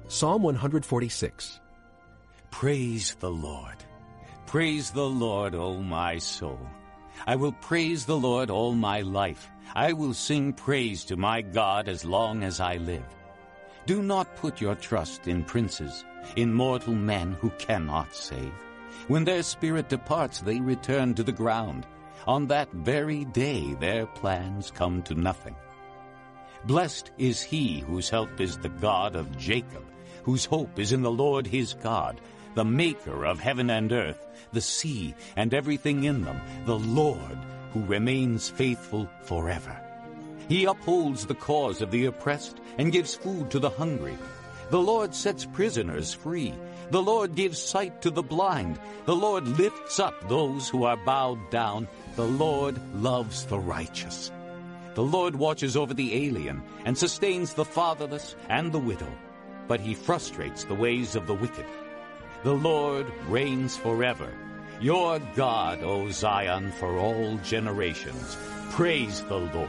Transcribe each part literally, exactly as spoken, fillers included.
Psalm one forty-six. Praise the Lord. Praise the Lord, O my soul. I will praise the Lord all my life. I will sing praise to my God as long as I live. Do not put your trust in princes, in mortal men who cannot save. When their spirit departs, they return to the ground. On that very day their plans come to nothing. Blessed is he whose help is the God of Jacob, whose hope is in the Lord his God, the maker of heaven and earth, the sea and everything in them, the Lord who remains faithful forever. He upholds the cause of the oppressed and gives food to the hungry. The Lord sets prisoners free. The Lord gives sight to the blind. The Lord lifts up those who are bowed down. The Lord loves the righteous. The Lord watches over the alien and sustains the fatherless and the widow, but he frustrates the ways of the wicked. The Lord reigns forever. Your God, O Zion, for all generations. Praise the Lord.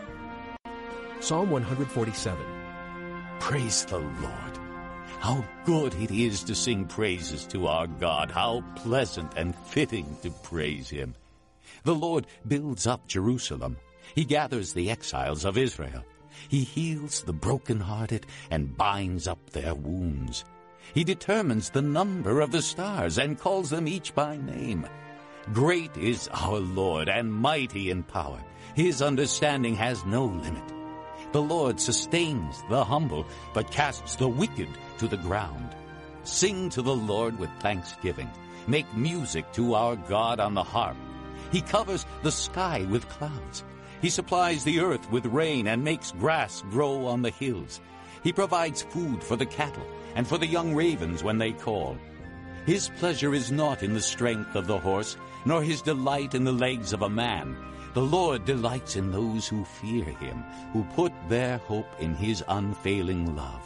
Psalm one forty-seven. Praise the Lord. How good it is to sing praises to our God. How pleasant and fitting to praise him. The Lord builds up Jerusalem. He gathers the exiles of Israel. He heals the brokenhearted and binds up their wounds. He determines the number of the stars and calls them each by name. Great is our Lord and mighty in power. His understanding has no limit. The Lord sustains the humble, but casts the wicked to the ground. Sing to the Lord with thanksgiving. Make music to our God on the harp. He covers the sky with clouds. He supplies the earth with rain and makes grass grow on the hills. He provides food for the cattle and for the young ravens when they call. His pleasure is not in the strength of the horse, nor his delight in the legs of a man. The Lord delights in those who fear him, who put their hope in his unfailing love.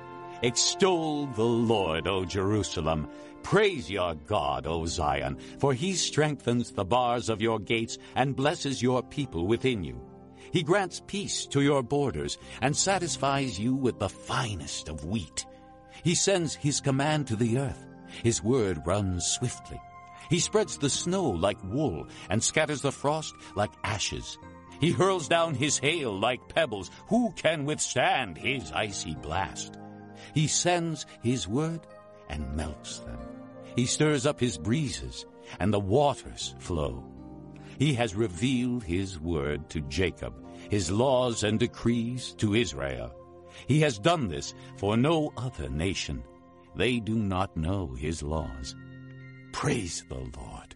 Extol the Lord, O Jerusalem. Praise your God, O Zion, for he strengthens the bars of your gates and blesses your people within you. He grants peace to your borders and satisfies you with the finest of wheat. He sends his command to the earth. His word runs swiftly. He spreads the snow like wool and scatters the frost like ashes. He hurls down his hail like pebbles. Who can withstand his icy blast? He sends his word and melts them. He stirs up his breezes, and the waters flow. He has revealed his word to Jacob, his laws and decrees to Israel. He has done this for no other nation. They do not know his laws. Praise the Lord.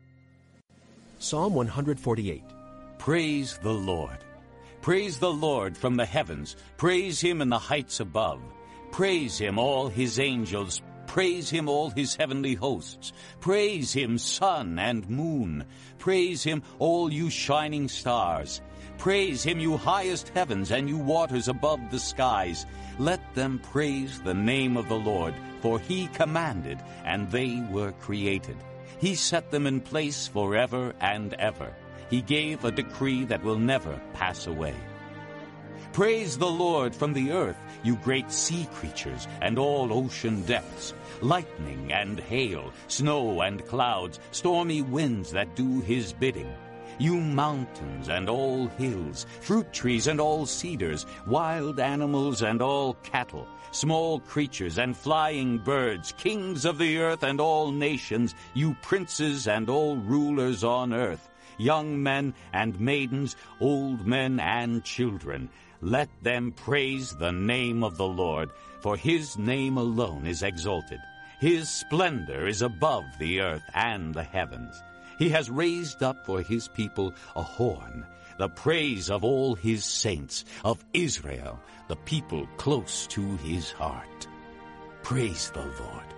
Psalm one forty-eight. Praise the Lord. Praise the Lord from the heavens. Praise him in the heights above. Praise him, all his angels. Praise him, all his heavenly hosts. Praise him, sun and moon. Praise him, all you shining stars. Praise him, you highest heavens and you waters above the skies. Let them praise the name of the Lord, for he commanded, and they were created. He set them in place forever and ever. He gave a decree that will never pass away. Praise the Lord from the earth, you great sea creatures and all ocean depths, lightning and hail, snow and clouds, stormy winds that do his bidding. You mountains and all hills, fruit trees and all cedars, wild animals and all cattle, small creatures and flying birds, kings of the earth and all nations, you princes and all rulers on earth, young men and maidens, old men and children. Let them praise the name of the Lord, for his name alone is exalted. His splendor is above the earth and the heavens. He has raised up for his people a horn, the praise of all his saints, of Israel, the people close to his heart. Praise the Lord.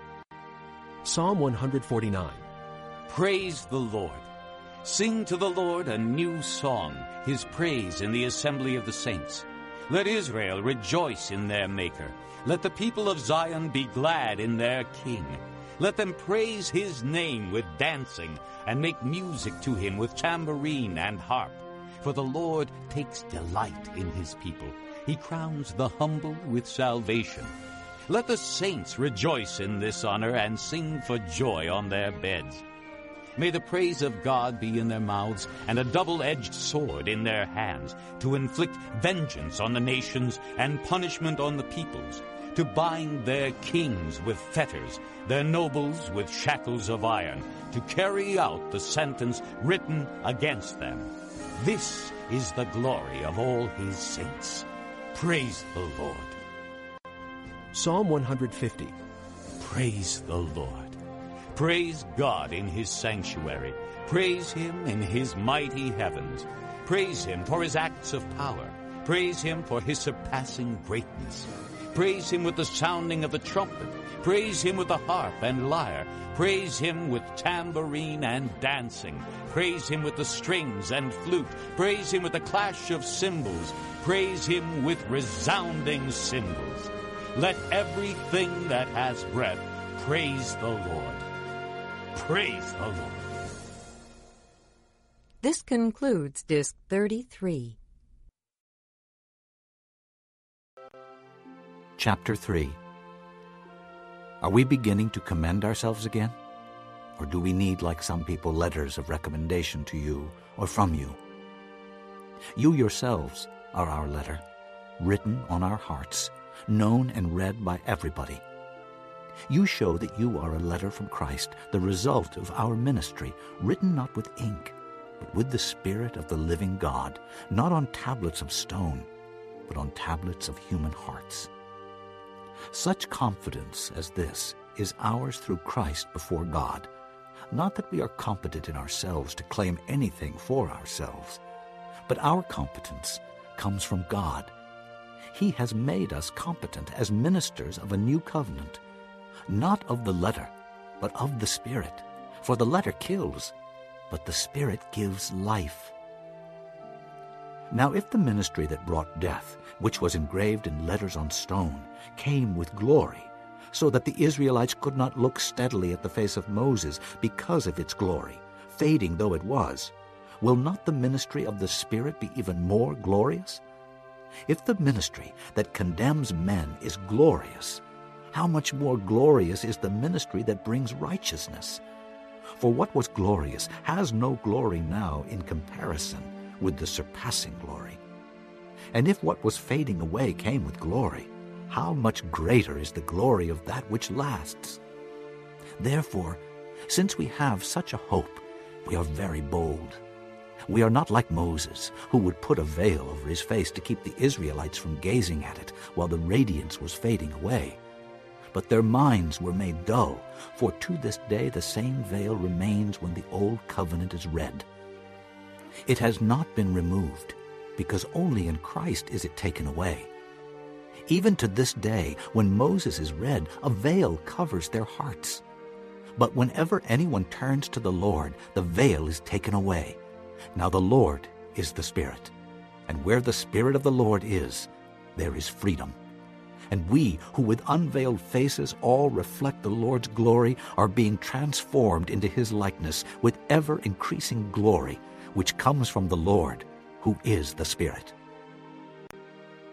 Psalm one forty-nine. Praise the Lord. Sing to the Lord a new song, his praise in the assembly of the saints. Let Israel rejoice in their Maker. Let the people of Zion be glad in their King. Let them praise his name with dancing and make music to him with tambourine and harp. For the Lord takes delight in his people. He crowns the humble with salvation. Let the saints rejoice in this honor and sing for joy on their beds. May the praise of God be in their mouths and a double-edged sword in their hands, to inflict vengeance on the nations and punishment on the peoples, to bind their kings with fetters, their nobles with shackles of iron, to carry out the sentence written against them. This is the glory of all his saints. Praise the Lord. Psalm one hundred fifty. Praise the Lord. Praise God in his sanctuary. Praise him in his mighty heavens. Praise him for his acts of power. Praise him for his surpassing greatness. Praise him with the sounding of the trumpet. Praise him with the harp and lyre. Praise him with tambourine and dancing. Praise him with the strings and flute. Praise him with the clash of cymbals. Praise him with resounding cymbals. Let everything that has breath praise the Lord. Praise the Lord. This concludes Disc thirty-three. Chapter three. Are we beginning to commend ourselves again? Or do we need, like some people, letters of recommendation to you or from you? You yourselves are our letter, written on our hearts, known and read by everybody. You show that you are a letter from Christ, the result of our ministry, written not with ink, but with the Spirit of the living God, not on tablets of stone, but on tablets of human hearts. Such confidence as this is ours through Christ before God, not that we are competent in ourselves to claim anything for ourselves, but our competence comes from God. He has made us competent as ministers of a new covenant, not of the letter, but of the Spirit. For the letter kills, but the Spirit gives life. Now if the ministry that brought death, which was engraved in letters on stone, came with glory, so that the Israelites could not look steadily at the face of Moses because of its glory, fading though it was, will not the ministry of the Spirit be even more glorious? If the ministry that condemns men is glorious, how much more glorious is the ministry that brings righteousness? For what was glorious has no glory now in comparison with the surpassing glory. And if what was fading away came with glory, how much greater is the glory of that which lasts? Therefore, since we have such a hope, we are very bold. We are not like Moses, who would put a veil over his face to keep the Israelites from gazing at it while the radiance was fading away. But their minds were made dull, for to this day the same veil remains when the old covenant is read. It has not been removed, because only in Christ is it taken away. Even to this day, when Moses is read, a veil covers their hearts. But whenever anyone turns to the Lord, the veil is taken away. Now the Lord is the Spirit, and where the Spirit of the Lord is, there is freedom. And we, who with unveiled faces all reflect the Lord's glory, are being transformed into his likeness with ever-increasing glory, which comes from the Lord, who is the Spirit.